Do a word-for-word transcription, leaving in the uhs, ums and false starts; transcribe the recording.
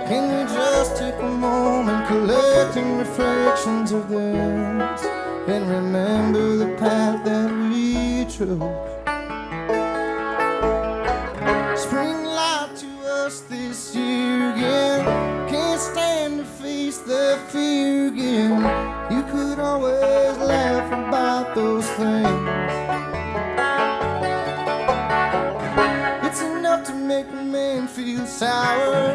Can we just take a moment collecting reflections of theirs and remember the path that we chose? Spring light to us this year again. Can't stand to face the fear again. You could always laugh about those things. It's enough to make a man feel sour.